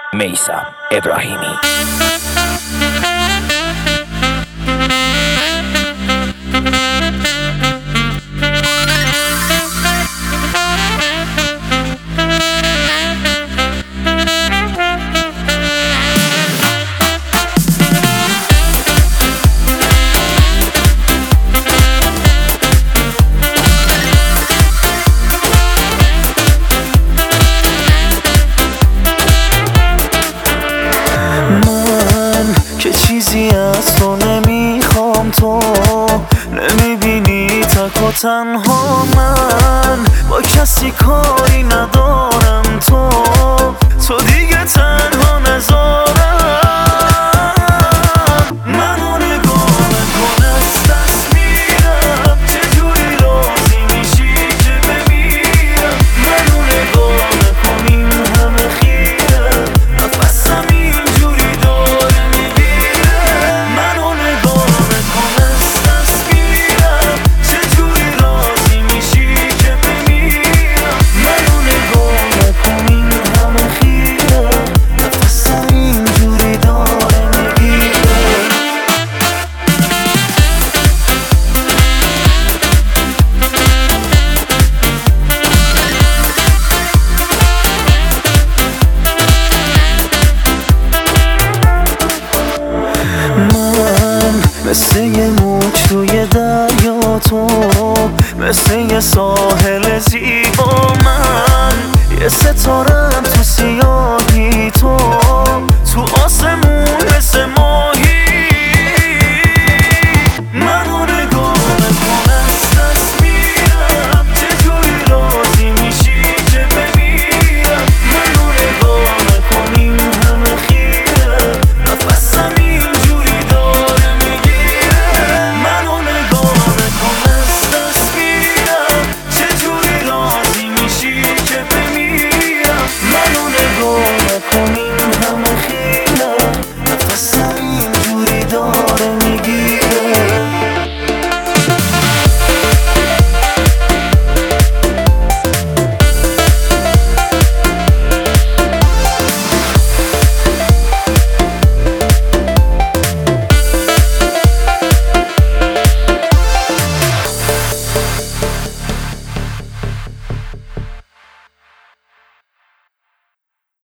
میثم ابراهیمی. چیزی از تو نمیخوام، تو نمیبینی تک و تنها من با کسی کاری ندارم، تو دیگه تنها نذارم. منو نگاه نکن از دست میرم، چجوری راضی میشی که بمیرم. منو نگاه نکن این همه خیره، نفسم اینجوری داره میگیره. منو نگاه نکن از دست میرم، چجوری راضی میشی که بمیرم. منو نگاه نکن این همه خیره، نفسم اینجوری داره میگیره. من مثل یه موج توی دریا، تو مثل یه ساحل زیبا. من یه ستارم تو سیاه